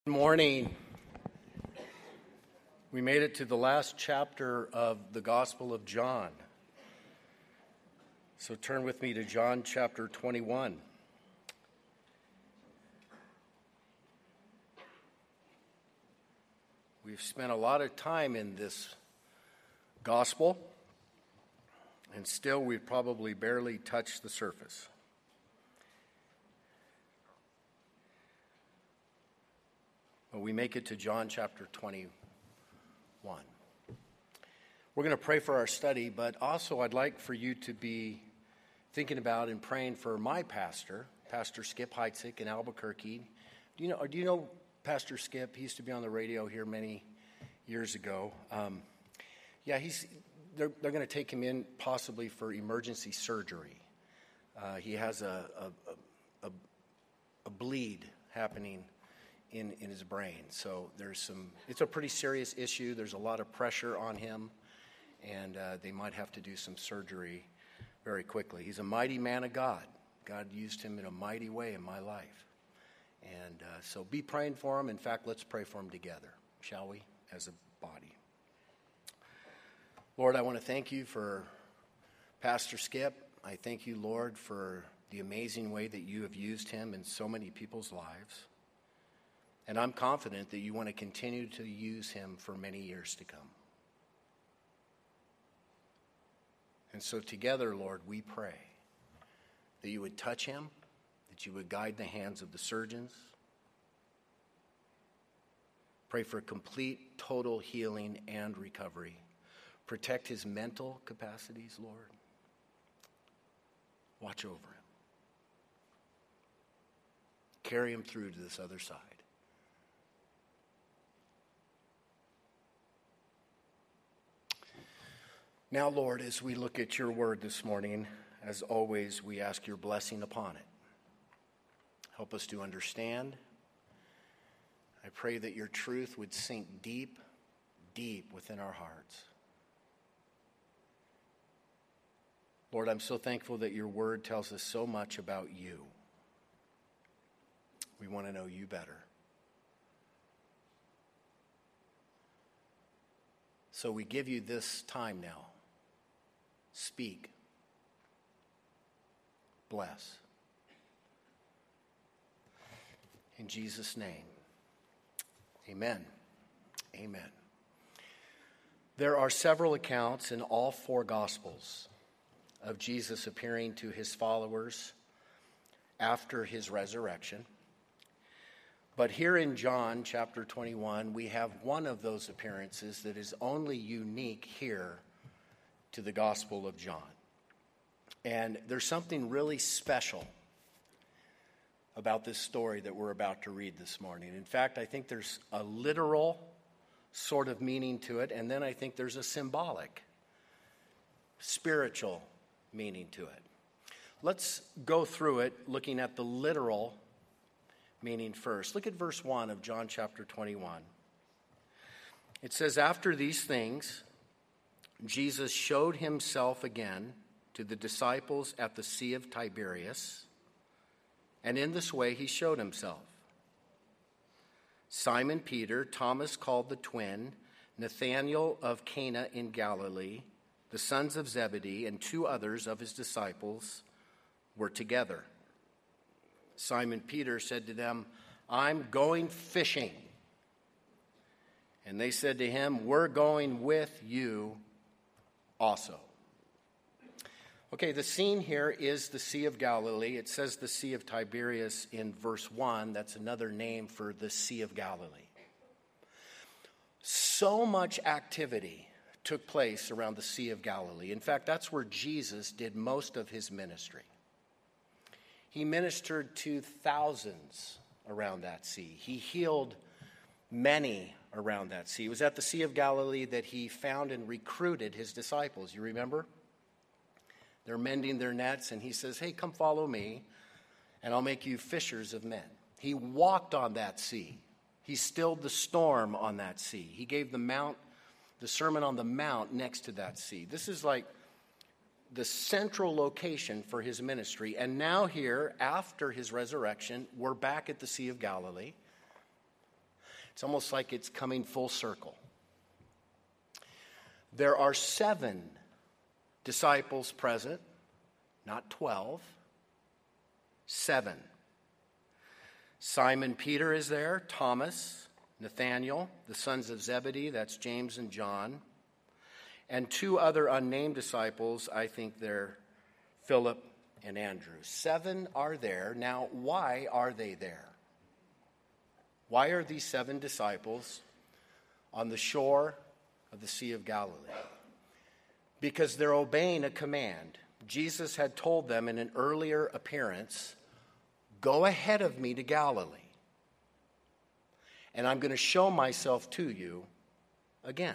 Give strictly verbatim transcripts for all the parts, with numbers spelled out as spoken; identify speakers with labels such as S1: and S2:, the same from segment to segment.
S1: Good morning. We made it to the last chapter of the Gospel of John. So turn with me to John chapter twenty-one. We've spent a lot of time in this gospel, and still we've probably barely touched the surface. But we make it to John chapter twenty-one. We're going to pray for our study, but also I'd like for you to be thinking about and praying for my pastor, Pastor Skip Heitzig in Albuquerque. Do you know, or do you know Pastor Skip? He used to be on the radio here many years ago. Um, yeah, he's. They're, they're going to take him in possibly for emergency surgery. Uh, he has a a, a a bleed happening in, in his brain. So there's some, it's a pretty serious issue. There's a lot of pressure on him, and uh, they might have to do some surgery very quickly. He's a mighty man of God. God used him in a mighty way in my life. And uh, so be praying for him. In fact, let's pray for him together, shall we, as a body. Lord, I want to thank you for Pastor Skip. I thank you, Lord, for the amazing way that you have used him in so many people's lives. And I'm confident that you want to continue to use him for many years to come. And so together, Lord, we pray that you would touch him, that you would guide the hands of the surgeons. Pray for complete, total healing and recovery. Protect his mental capacities, Lord. Watch over him. Carry him through to this other side. Now, Lord, as we look at your word this morning, as always, we ask your blessing upon it. Help us to understand. I pray that your truth would sink deep, deep within our hearts. Lord, I'm so thankful that your word tells us so much about you. We want to know you better. So we give you this time now. Speak. Bless. In Jesus' name, amen. Amen. There are several accounts in all four Gospels of Jesus appearing to his followers after his resurrection. But here in John chapter twenty-one, we have one of those appearances that is only unique here to the Gospel of John. And there's something really special about this story that we're about to read this morning. In fact, I think there's a literal sort of meaning to it, and then I think there's a symbolic, spiritual meaning to it. Let's go through it looking at the literal meaning first. Look at verse one of John chapter twenty-one. It says, "After these things, Jesus showed himself again to the disciples at the Sea of Tiberias, and in this way he showed himself. Simon Peter, Thomas called the twin, Nathanael of Cana in Galilee, the sons of Zebedee, and two others of his disciples were together. Simon Peter said to them, 'I'm going fishing.' And they said to him, 'We're going with you also.'" Okay, the scene here is the Sea of Galilee. It says the Sea of Tiberias in verse one. That's another name for the Sea of Galilee. So much activity took place around the Sea of Galilee. In fact, that's where Jesus did most of his ministry. He ministered to thousands around that sea. He healed many around that sea. It was at the Sea of Galilee that he found and recruited his disciples. You remember? They're mending their nets, and he says, "Hey, come follow me, and I'll make you fishers of men." He walked on that sea. He stilled the storm on that sea. He gave the mount, the Sermon on the Mount next to that sea. This is like the central location for his ministry. And now here, after his resurrection, we're back at the Sea of Galilee. It's almost like it's coming full circle. There are seven disciples present, not twelve, seven. Simon Peter is there, Thomas, Nathanael, the sons of Zebedee, that's James and John, and two other unnamed disciples, I think they're Philip and Andrew. Seven are there. Now, why are they there? Why are these seven disciples on the shore of the Sea of Galilee? Because they're obeying a command. Jesus had told them in an earlier appearance, go ahead of me to Galilee, and I'm going to show myself to you again.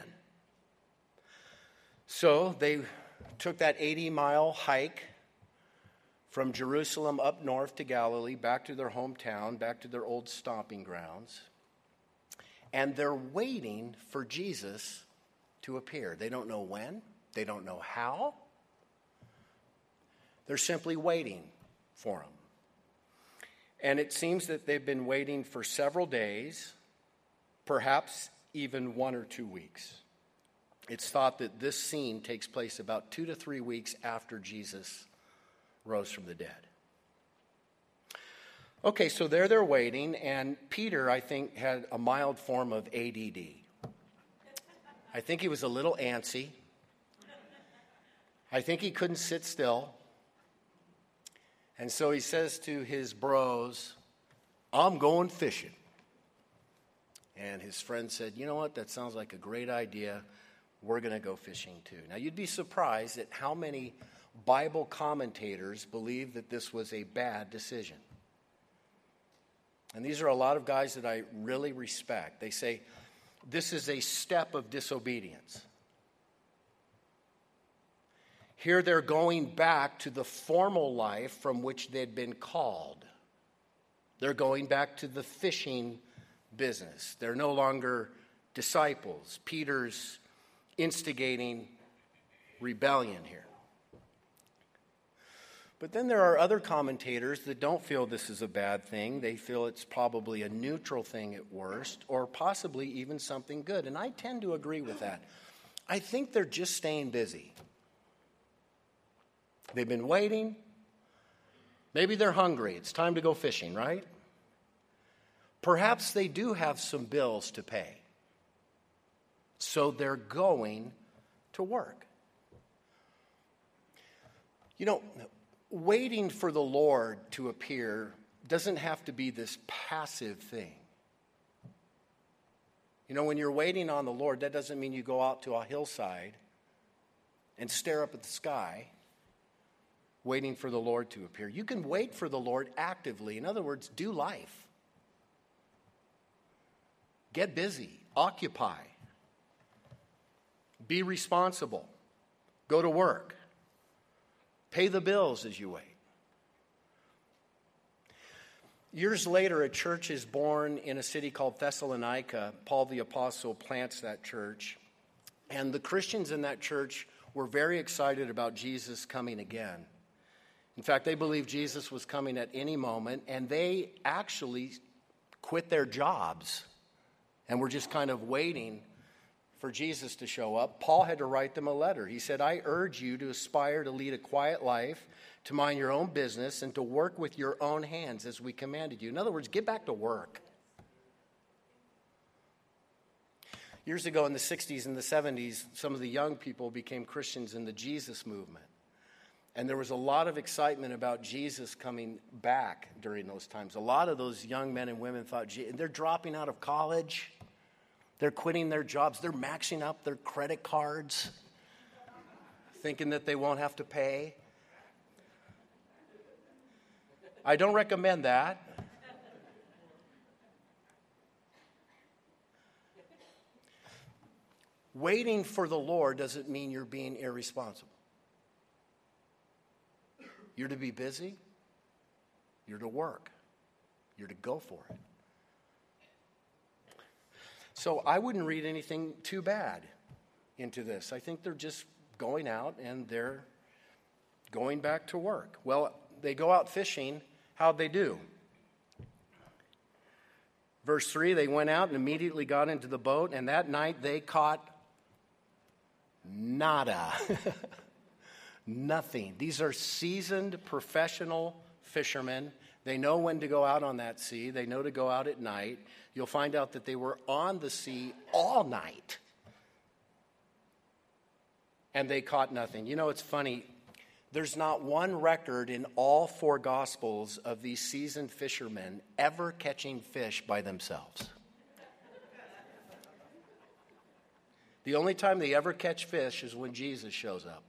S1: So they took that eighty-mile hike from Jerusalem up north to Galilee, back to their hometown, back to their old stomping grounds. And they're waiting for Jesus to appear. They don't know when. They don't know how. They're simply waiting for him. And it seems that they've been waiting for several days, perhaps even one or two weeks. It's thought that this scene takes place about two to three weeks after Jesus rose from the dead. Okay, so there they're waiting, and Peter, I think, had a mild form of A D D. I think he was a little antsy. I think he couldn't sit still. And so he says to his bros, I'm going fishing. And his friend said, you know what, that sounds like a great idea. We're going to go fishing too. Now, you'd be surprised at how many Bible commentators believe that this was a bad decision. And these are a lot of guys that I really respect. They say, this is a step of disobedience. Here they're going back to the formal life from which they'd been called. They're going back to the fishing business. They're no longer disciples. Peter's instigating rebellion here. But then there are other commentators that don't feel this is a bad thing. They feel it's probably a neutral thing at worst, or possibly even something good. And I tend to agree with that. I think they're just staying busy. They've been waiting. Maybe they're hungry. It's time to go fishing, right? Perhaps they do have some bills to pay. So they're going to work. You know, waiting for the Lord to appear doesn't have to be this passive thing. You know, when you're waiting on the Lord, that doesn't mean you go out to a hillside and stare up at the sky, waiting for the Lord to appear. You can wait for the Lord actively. In other words, do life. Get busy. Occupy. Be responsible. Go to work. Pay the bills as you wait. Years later, a church is born in a city called Thessalonica. Paul the Apostle plants that church. And the Christians in that church were very excited about Jesus coming again. In fact, they believed Jesus was coming at any moment, and they actually quit their jobs and were just kind of waiting for Jesus to show up. Paul had to write them a letter. He said, I urge you to aspire to lead a quiet life, to mind your own business, and to work with your own hands as we commanded you. In other words, get back to work. Years ago in the sixties and the seventies, some of the young people became Christians in the Jesus movement. And there was a lot of excitement about Jesus coming back during those times. A lot of those young men and women thought, they're dropping out of college. They're quitting their jobs. They're maxing up their credit cards, thinking that they won't have to pay. I don't recommend that. Waiting for the Lord doesn't mean you're being irresponsible. You're to be busy. You're to work. You're to go for it. So I wouldn't read anything too bad into this. I think they're just going out and they're going back to work. Well, they go out fishing. How'd they do? Verse three, they went out and immediately got into the boat, and that night they caught nada. Nothing. These are seasoned professional fishermen. They know when to go out on that sea. They know to go out at night. You'll find out that they were on the sea all night. And they caught nothing. You know, it's funny. There's not one record in all four Gospels of these seasoned fishermen ever catching fish by themselves. The only time they ever catch fish is when Jesus shows up.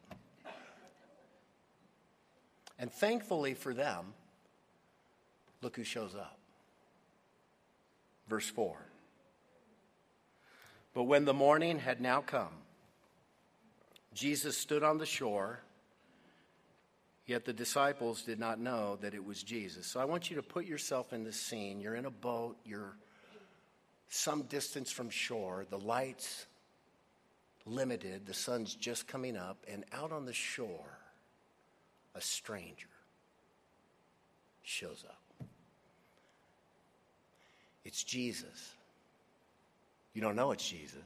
S1: And thankfully for them, look who shows up. Verse four. But when the morning had now come, Jesus stood on the shore, yet the disciples did not know that it was Jesus. So I want you to put yourself in this scene. You're in a boat. You're some distance from shore. The light's limited. The sun's just coming up. And out on the shore, a stranger shows up. It's Jesus. You don't know it's Jesus,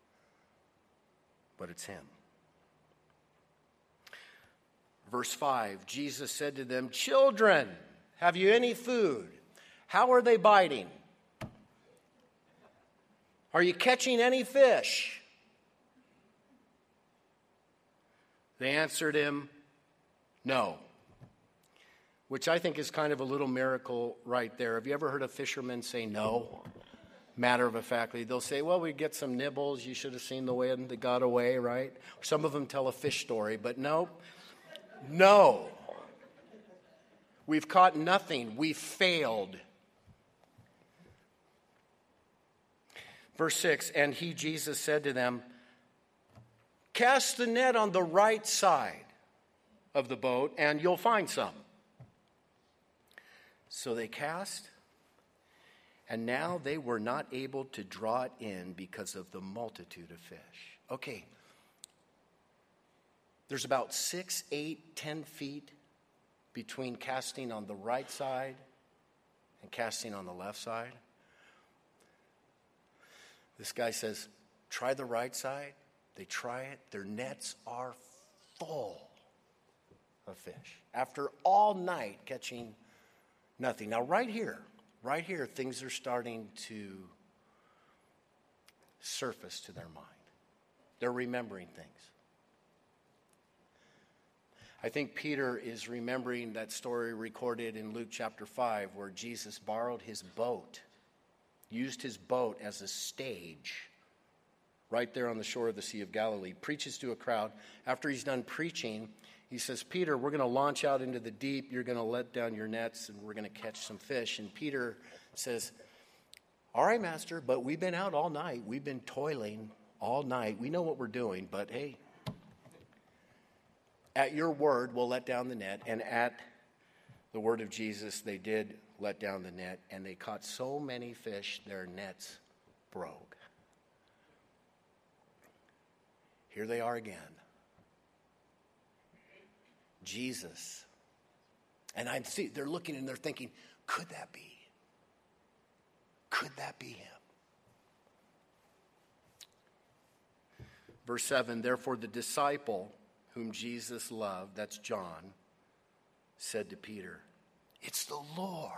S1: but it's him. Verse five, Jesus said to them, "Children, have you any food? How are they biting? Are you catching any fish?" They answered him, "No." Which I think is kind of a little miracle right there. Have you ever heard a fisherman say no? Matter of factly, they'll say, "Well, we get some nibbles. You should have seen the way that got away," right? Some of them tell a fish story, but no. No. We've caught nothing. We've failed. Verse six, and he, Jesus, said to them, "Cast the net on the right side of the boat, and you'll find some." So they cast, and now they were not able to draw it in because of the multitude of fish. Okay. There's about six, eight, ten feet between casting on the right side and casting on the left side. This guy says, try the right side. They try it. Their nets are full of fish. After all night catching nothing. Now right here, right here, things are starting to surface to their mind. They're remembering things. I think Peter is remembering that story recorded in Luke chapter five where Jesus borrowed his boat, used his boat as a stage right there on the shore of the Sea of Galilee, preaches to a crowd. After he's done preaching, he says, "Peter, we're going to launch out into the deep. You're going to let down your nets and we're going to catch some fish." And Peter says, "All right, Master, but we've been out all night. We've been toiling all night. We know what we're doing, but hey, at your word, we'll let down the net." And at the word of Jesus, they did let down the net, and they caught so many fish, their nets broke. Here they are again. Jesus. And I see, they're looking and they're thinking, could that be? Could that be him? Verse seven, therefore the disciple whom Jesus loved, that's John, said to Peter, "It's the Lord."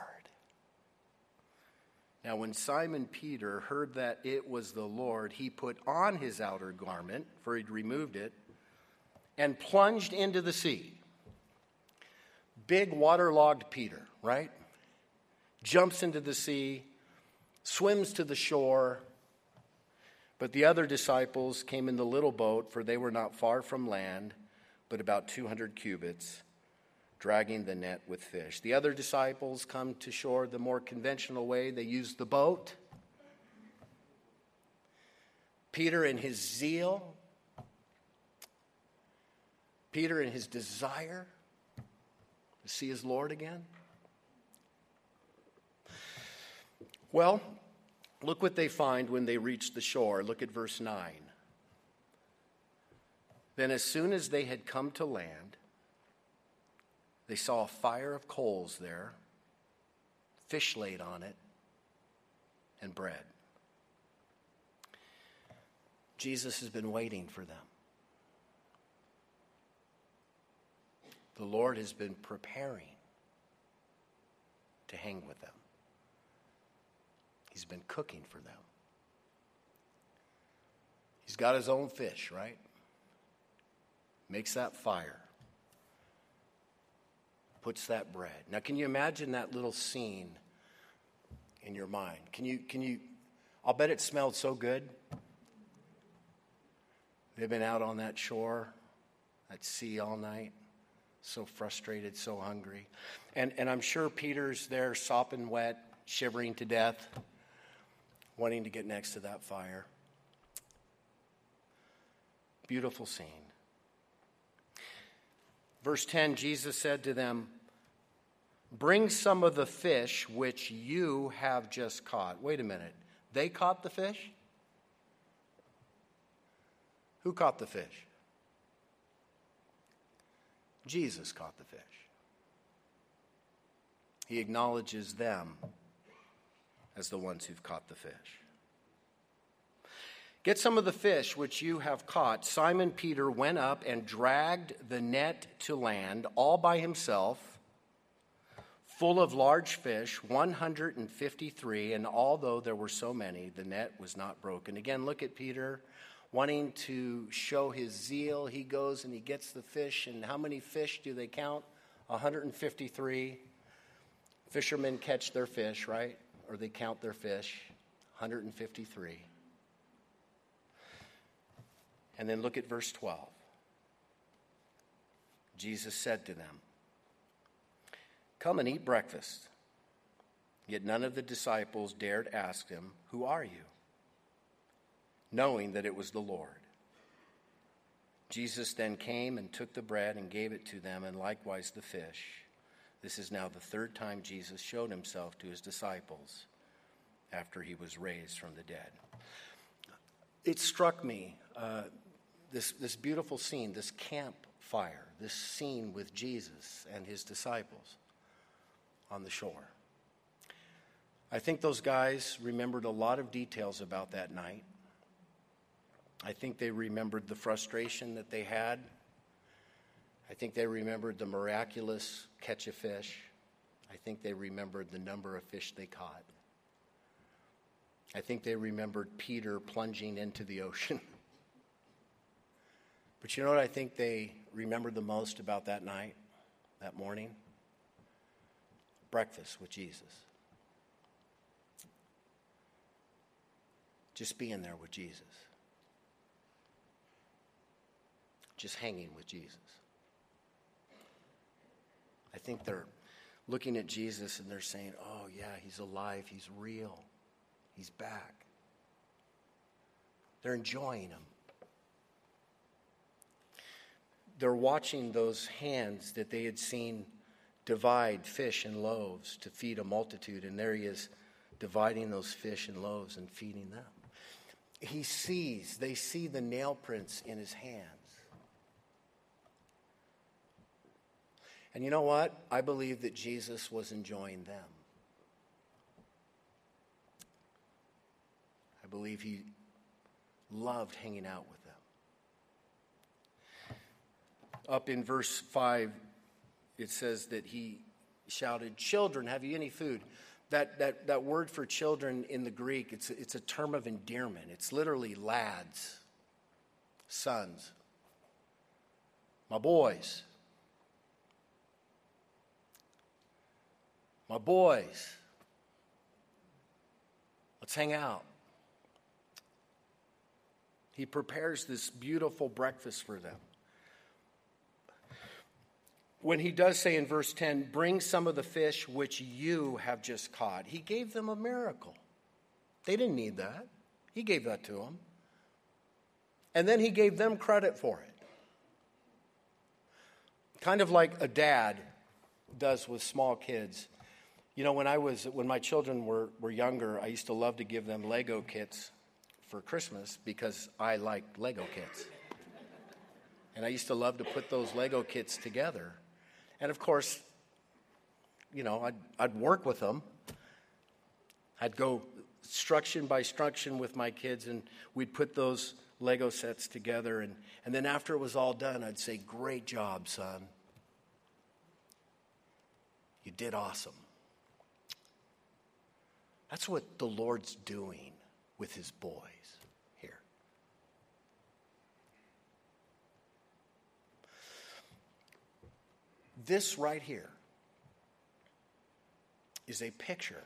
S1: Now when Simon Peter heard that it was the Lord, he put on his outer garment, for he'd removed it, and plunged into the sea. Big waterlogged Peter, right? Jumps into the sea, swims to the shore. But the other disciples came in the little boat, for they were not far from land, but about two hundred cubits, dragging the net with fish. The other disciples come to shore the more conventional way. They use the boat. Peter in his zeal, Peter in his desire to see his Lord again. Well, look what they find when they reach the shore. Look at verse nine. Then as soon as they had come to land, they saw a fire of coals there, fish laid on it, and bread. Jesus has been waiting for them. The Lord has been preparing to hang with them. He's been cooking for them. He's got his own fish, right? Makes that fire. Puts that bread. Now, can you imagine that little scene in your mind? Can you, can you, I'll bet it smelled so good. They've been out on that shore, that sea all night, so frustrated, so hungry. And, and I'm sure Peter's there sopping wet, shivering to death, wanting to get next to that fire. Beautiful scene. Verse ten, Jesus said to them, "Bring some of the fish which you have just caught." Wait a minute. They caught the fish? Who caught the fish? Jesus caught the fish. He acknowledges them as the ones who've caught the fish. "Get some of the fish which you have caught." Simon Peter went up and dragged the net to land all by himself, full of large fish, one hundred fifty-three, and although there were so many, the net was not broken. Again, look at Peter wanting to show his zeal. He goes and he gets the fish, and how many fish do they count? one hundred fifty-three. Fishermen catch their fish, right? Or they count their fish. one hundred fifty-three. And then look at verse twelve. Jesus said to them, "Come and eat breakfast." Yet none of the disciples dared ask him, "Who are you?" knowing that it was the Lord. Jesus then came and took the bread and gave it to them, and likewise the fish. This is now the third time Jesus showed himself to his disciples after he was raised from the dead. It struck me, uh, this, this beautiful scene, this campfire, this scene with Jesus and his disciples on the shore. I think those guys remembered a lot of details about that night. I think they remembered the frustration that they had. I think they remembered the miraculous catch of fish. I think they remembered the number of fish they caught. I think they remembered Peter plunging into the ocean. But you know what I think they remembered the most about that night, that morning? Breakfast with Jesus. Just being there with Jesus. Just hanging with Jesus. I think they're looking at Jesus and they're saying, "Oh yeah, he's alive, he's real, he's back." They're enjoying him. They're watching those hands that they had seen divide fish and loaves to feed a multitude, and there he is dividing those fish and loaves and feeding them. He sees, they see the nail prints in his hands. And you know what? I believe that Jesus was enjoying them. I believe he loved hanging out with them. Up in verse five, it says that he shouted, "Children, have you any food?" That, that, that word for children in the Greek, it's, it's a term of endearment. It's literally lads, sons, my boys. My boys, let's hang out. He prepares this beautiful breakfast for them. When he does say in verse ten, "Bring some of the fish which you have just caught," he gave them a miracle. They didn't need that. He gave that to them. And then he gave them credit for it. Kind of like a dad does with small kids. You know, when I was, when my children were, were younger, I used to love to give them Lego kits for Christmas because I liked Lego kits. And I used to love to put those Lego kits together. And of course, you know, I'd, I'd work with them. I'd go instruction by instruction with my kids, and we'd put those Lego sets together. And, and then after it was all done, I'd say, great job, son. You did awesome. That's what the Lord's doing with his boys here. This right here is a picture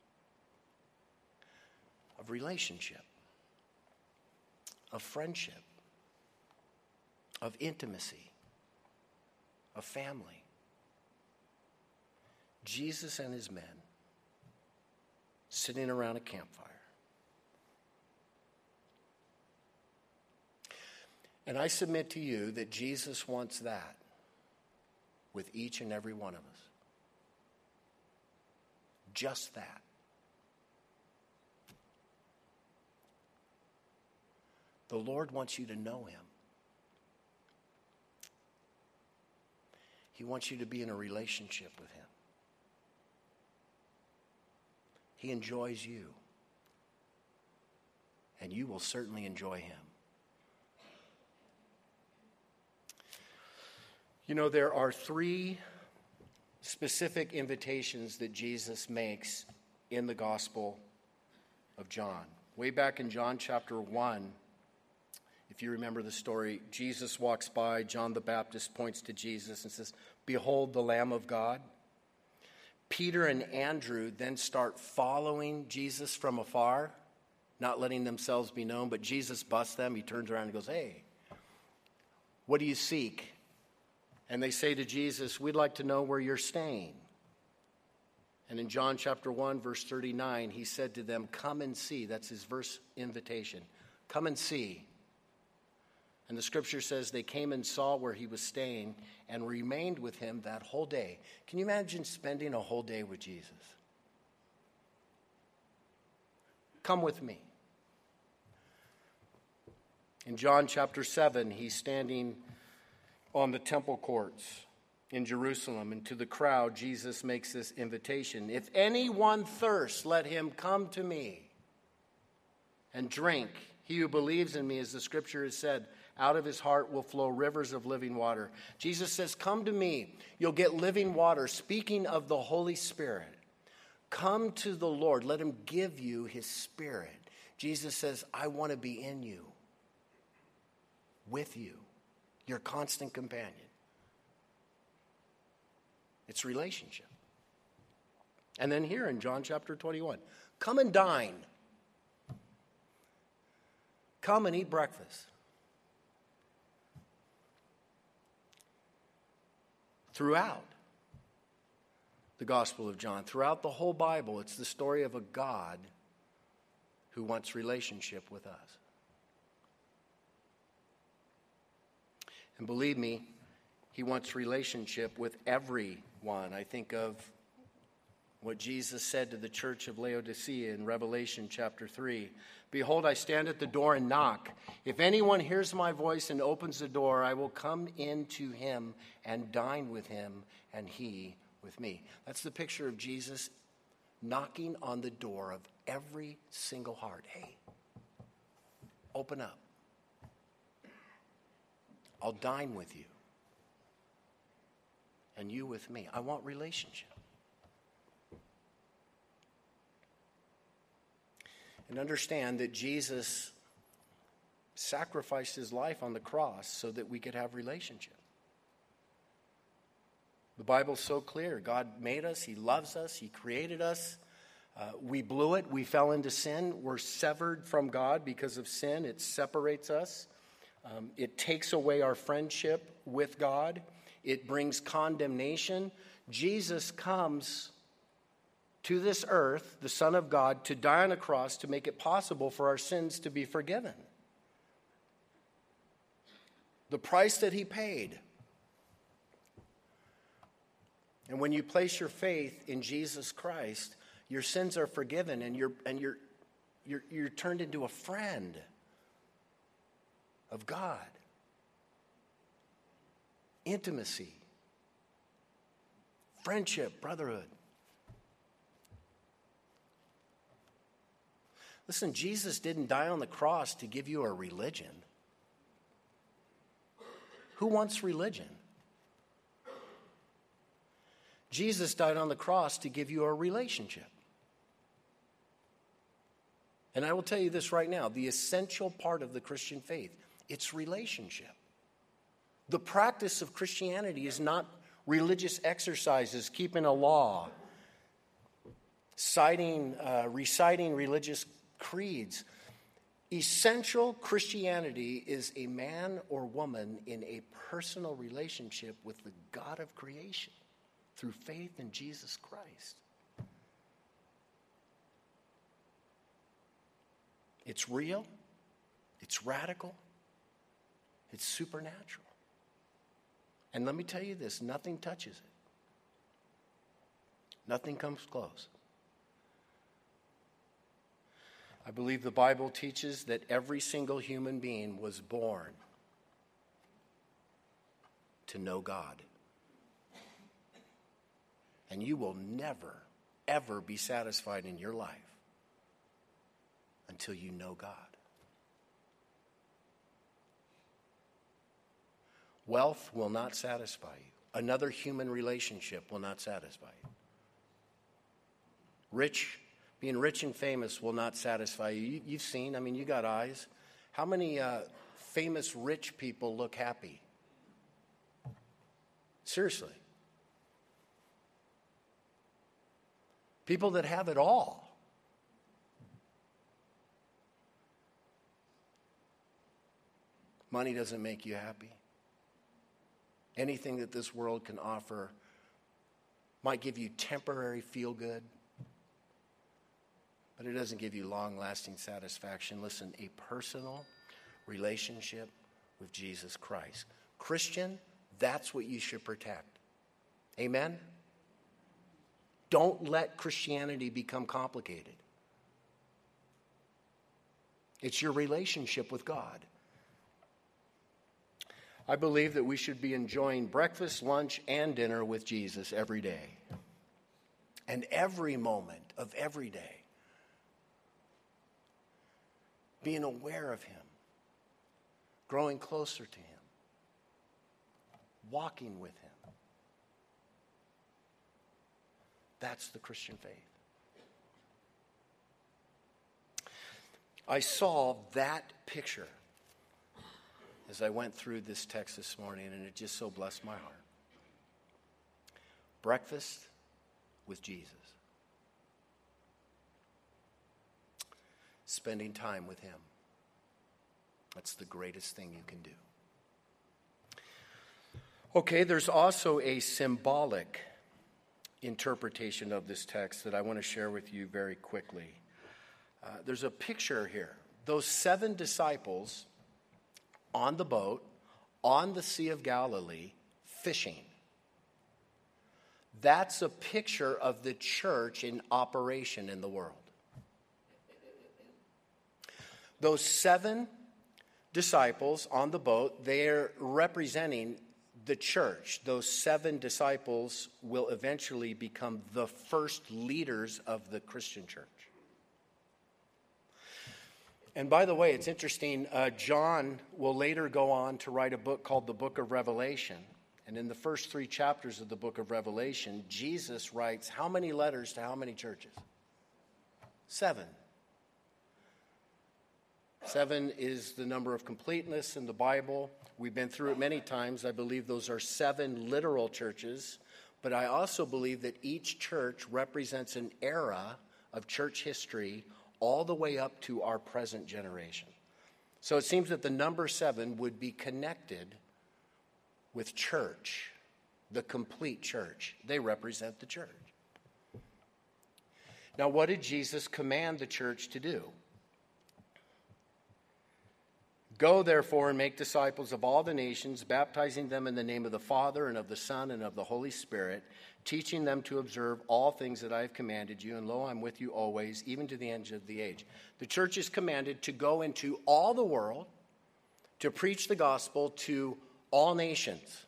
S1: of relationship, of friendship, of intimacy, of family. Jesus and his men sitting around a campfire. And I submit to you that Jesus wants that with each and every one of us. Just that. The Lord wants you to know him. He wants you to be in a relationship with him. He enjoys you. And you will certainly enjoy him. You know, there are three specific invitations that Jesus makes in the Gospel of John. Way back in John chapter one, if you remember the story, Jesus walks by, John the Baptist points to Jesus and says, "Behold the Lamb of God." Peter and Andrew then start following Jesus from afar, not letting themselves be known, but Jesus busts them. He turns around and goes, "Hey, what do you seek?" And they say to Jesus, "We'd like to know where you're staying." And in John chapter one, verse thirty-nine, he said to them, "Come and see." That's his verse invitation. Come and see. And the scripture says they came and saw where he was staying and remained with him that whole day. Can you imagine spending a whole day with Jesus? Come with me. In John chapter seven, he's standing on the temple courts in Jerusalem, and to the crowd, Jesus makes this invitation. "If anyone thirsts, let him come to me and drink. He who believes in me, as the scripture has said, out of his heart will flow rivers of living water." Jesus says, "Come to me. You'll get living water." Speaking of the Holy Spirit, come to the Lord. Let him give you his Spirit. Jesus says, "I want to be in you, with you, your constant companion." It's relationship. And then here in John chapter twenty-one, come and dine. Come and eat breakfast. Throughout the Gospel of John, throughout the whole Bible, it's the story of a God who wants relationship with us. And believe me, he wants relationship with everyone. I think of what Jesus said to the church of Laodicea in Revelation chapter three. "Behold, I stand at the door and knock. If anyone hears my voice and opens the door, I will come in to him and dine with him, and he with me." That's the picture of Jesus knocking on the door of every single heart. Hey, open up. I'll dine with you. And you with me. I want relationship. And understand that Jesus sacrificed his life on the cross so that we could have relationship. The Bible's so clear. God made us. He loves us. He created us. Uh, we blew it. We fell into sin. We're severed from God because of sin. It separates us. Um, it takes away our friendship with God. It brings condemnation. Jesus comes to this earth, the Son of God, to die on a cross to make it possible for our sins to be forgiven. The price that he paid. And when you place your faith in Jesus Christ, your sins are forgiven, and you're and you're you're, you're turned into a friend of God. Intimacy, friendship, brotherhood. Listen, Jesus didn't die on the cross to give you a religion. Who wants religion? Jesus died on the cross to give you a relationship. And I will tell you this right now, the essential part of the Christian faith, it's relationship. The practice of Christianity is not religious exercises, keeping a law, citing, uh, reciting religious creeds. Essential Christianity is a man or woman in a personal relationship with the God of creation through faith in Jesus Christ. It's real, it's radical, it's supernatural. And let me tell you this, nothing touches it. Nothing comes close. I believe the Bible teaches that every single human being was born to know God. And you will never, ever be satisfied in your life until you know God. Wealth will not satisfy you. Another human relationship will not satisfy you. Rich, being rich and famous will not satisfy you. you you've seen, I mean, you got eyes. How many uh, famous rich people look happy? Seriously. People that have it all. Money doesn't make you happy. Anything that this world can offer might give you temporary feel good, but it doesn't give you long-lasting satisfaction. Listen, a personal relationship with Jesus Christ. Christian, that's what you should protect. Amen? Don't let Christianity become complicated. It's your relationship with God. I believe that we should be enjoying breakfast, lunch, and dinner with Jesus every day. And every moment of every day. Being aware of Him. Growing closer to Him. Walking with Him. That's the Christian faith. I saw that picture as I went through this text this morning, and it just so blessed my heart. Breakfast with Jesus. Spending time with Him. That's the greatest thing you can do. Okay, there's also a symbolic interpretation of this text that I want to share with you very quickly. Uh, there's a picture here. Those seven disciples on the boat, on the Sea of Galilee, fishing. That's a picture of the church in operation in the world. Those seven disciples on the boat, they're representing the church. Those seven disciples will eventually become the first leaders of the Christian church. And by the way, it's interesting, uh, John will later go on to write a book called the Book of Revelation. And in the first three chapters of the Book of Revelation, Jesus writes how many letters to how many churches? Seven. Seven is the number of completeness in the Bible. We've been through it many times. I believe those are seven literal churches. But I also believe that each church represents an era of church history all the way up to our present generation. So it seems that the number seven would be connected with church, the complete church. They represent the church. Now, what did Jesus command the church to do? Go, therefore, and make disciples of all the nations, baptizing them in the name of the Father and of the Son and of the Holy Spirit, teaching them to observe all things that I have commanded you, and lo, I'm with you always, even to the end of the age. The church is commanded to go into all the world, to preach the gospel to all nations.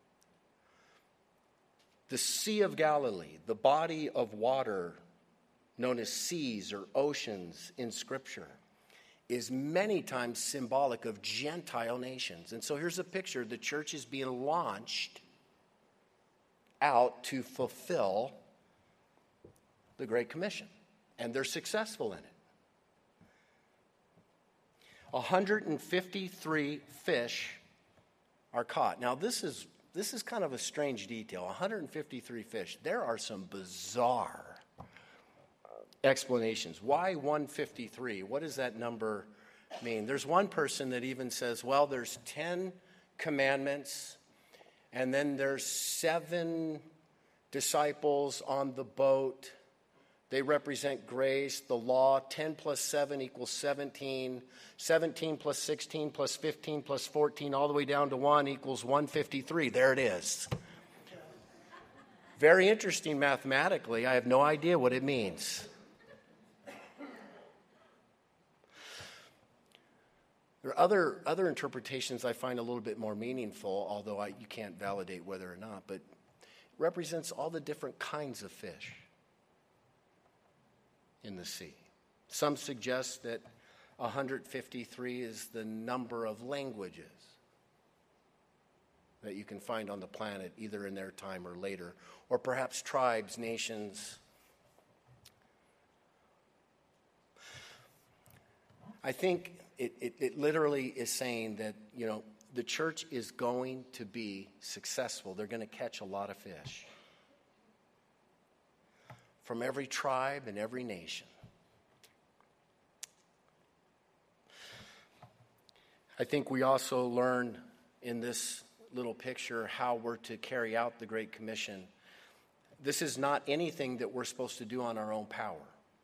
S1: The Sea of Galilee, the body of water known as seas or oceans in Scripture, is many times symbolic of Gentile nations. And so here's a picture. The church is being launched out to fulfill the Great Commission. And they're successful in it. one hundred fifty-three fish are caught. Now this is this is kind of a strange detail. one hundred fifty-three fish. There are some bizarre explanations. Why one hundred fifty-three? What does that number mean? There's one person that even says, well, there's ten commandments, and then there's seven disciples on the boat. They represent grace, the law. ten plus seven equals seventeen. seventeen plus sixteen plus fifteen plus fourteen, all the way down to one equals one hundred fifty-three. There it is. Very interesting mathematically. I have no idea what it means. There are other, other interpretations I find a little bit more meaningful, although I, you can't validate whether or not, but it represents all the different kinds of fish in the sea. Some suggest that one hundred fifty-three is the number of languages that you can find on the planet, either in their time or later, or perhaps tribes, nations. I think it, it, it literally is saying that, you know, the church is going to be successful. They're going to catch a lot of fish from every tribe and every nation. I think we also learn in this little picture how we're to carry out the Great Commission. This is not anything that we're supposed to do on our own power.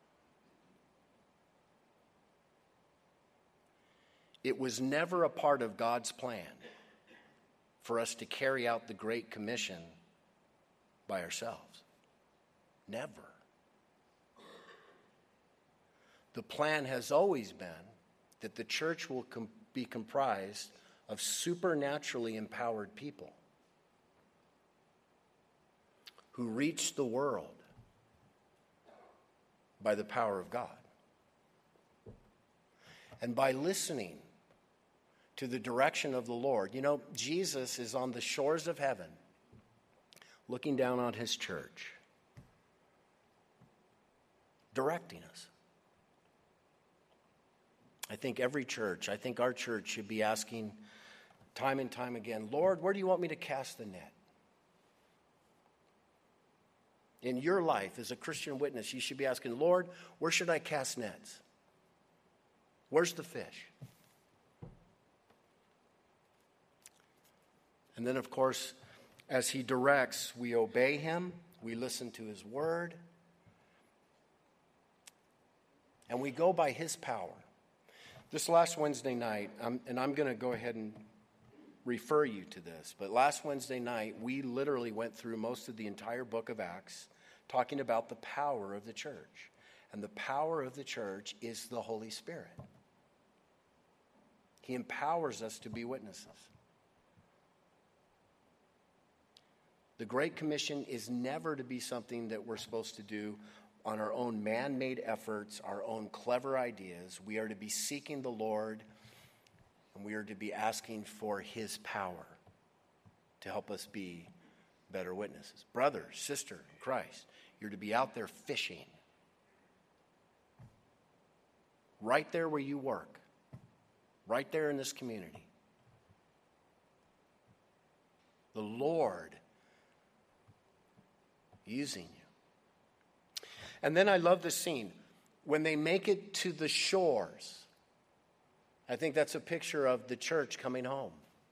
S1: It was never a part of God's plan for us to carry out the Great Commission by ourselves. Never. The plan has always been that the church will com- be comprised of supernaturally empowered people who reach the world by the power of God. And by listening to the direction of the Lord. You know, Jesus is on the shores of heaven looking down on his church, directing us. I think every church, I think our church should be asking time and time again, Lord, where do you want me to cast the net? In your life as a Christian witness, you should be asking, Lord, where should I cast nets? Where's the fish? And then, of course, as he directs, we obey him, we listen to his word, and we go by his power. This last Wednesday night, um, and I'm going to go ahead and refer you to this, but last Wednesday night, we literally went through most of the entire book of Acts, talking about the power of the church. And the power of the church is the Holy Spirit. He empowers us to be witnesses. The Great Commission is never to be something that we're supposed to do on our own man-made efforts, our own clever ideas. We are to be seeking the Lord, and we are to be asking for his power to help us be better witnesses. Brother, sister, in Christ, you're to be out there fishing. Right there where you work. Right there in this community. The Lord using you. And then I love this scene. When they make it to the shores, I think that's a picture of the church coming home.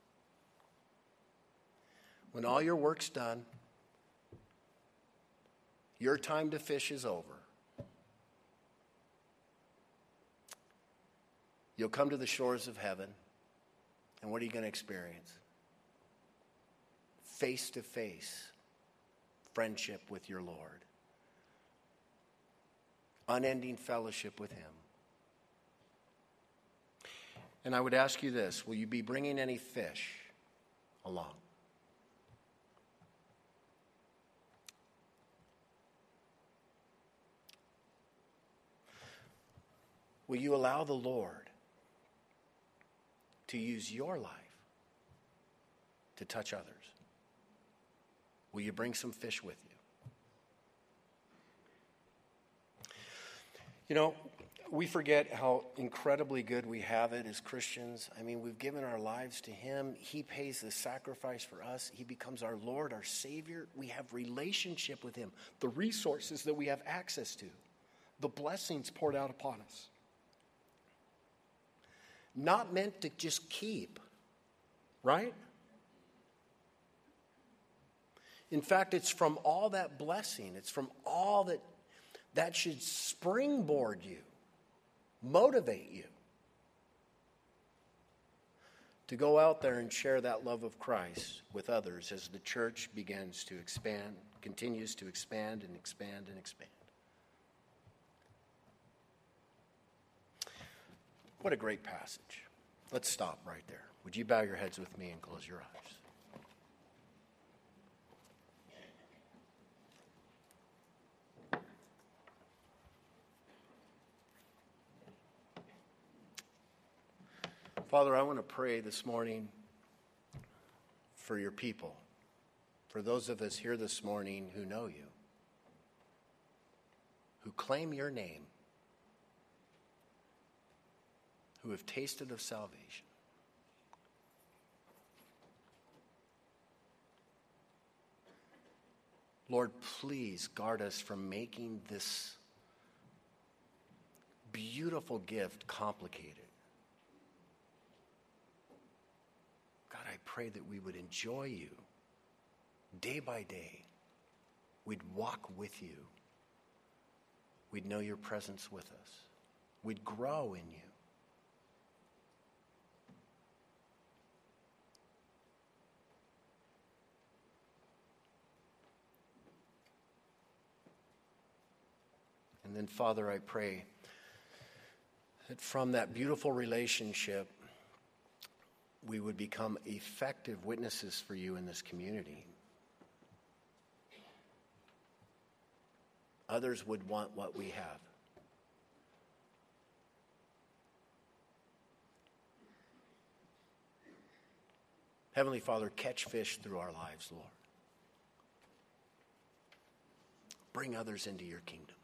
S1: When all your work's done, your time to fish is over. You'll come to the shores of heaven, and what are you going to experience? Face-to-face friendship with your Lord. Unending fellowship with him. And I would ask you this, will you be bringing any fish along? Will you allow the Lord to use your life to touch others? Will you bring some fish with you? You know, we forget how incredibly good we have it as Christians. I mean, we've given our lives to him. He pays the sacrifice for us. He becomes our Lord, our Savior. We have relationship with him. The resources that we have access to. The blessings poured out upon us. Not meant to just keep, right? In fact, it's from all that blessing. It's from all that that should springboard you, motivate you to go out there and share that love of Christ with others as the church begins to expand, continues to expand and expand and expand. What a great passage. Let's stop right there. Would you bow your heads with me and close your eyes? Father, I want to pray this morning for your people, for those of us here this morning who know you, who claim your name, who have tasted of salvation. Lord, please guard us from making this beautiful gift complicated. God, I pray that we would enjoy you day by day. We'd walk with you. We'd know your presence with us. We'd grow in you. And then, Father, I pray that from that beautiful relationship, we would become effective witnesses for you in this community. Others would want what we have. Heavenly Father, catch fish through our lives, Lord. Bring others into your kingdom.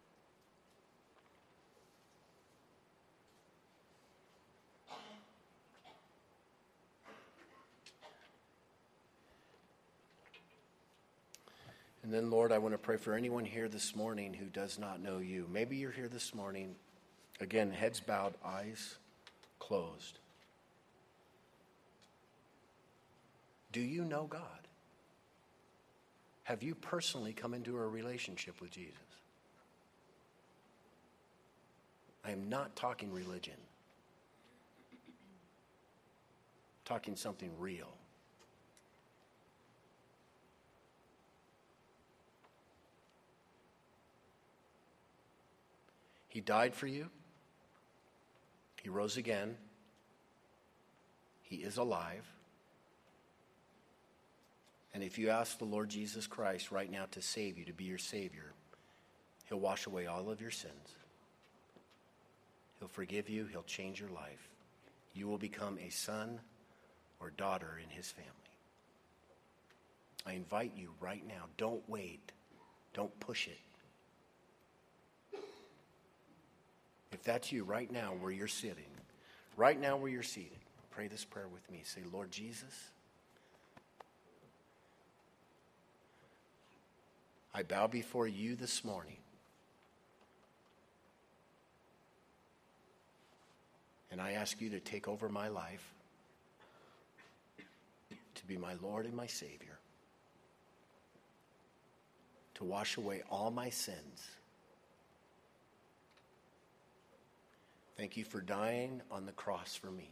S1: And then, Lord, I want to pray for anyone here this morning who does not know you. Maybe you're here this morning, again, heads bowed, eyes closed. Do you know God? Have you personally come into a relationship with Jesus? I am not talking religion. I'm talking something real. He died for you. He rose again. He is alive. And if you ask the Lord Jesus Christ right now to save you, to be your Savior, he'll wash away all of your sins. He'll forgive you. He'll change your life. You will become a son or daughter in his family. I invite you right now, don't wait. Don't push it. If that's you right now where you're sitting, right now where you're seated, pray this prayer with me. Say, Lord Jesus, I bow before you this morning. And I ask you to take over my life, to be my Lord and my Savior, to wash away all my sins. Thank you for dying on the cross for me.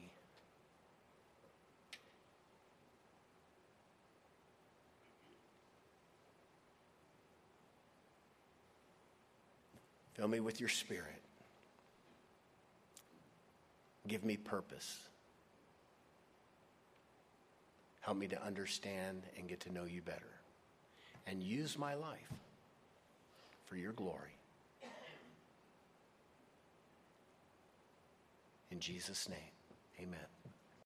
S1: Fill me with your Spirit. Give me purpose. Help me to understand and get to know you better. And use my life for your glory. In Jesus' name, amen.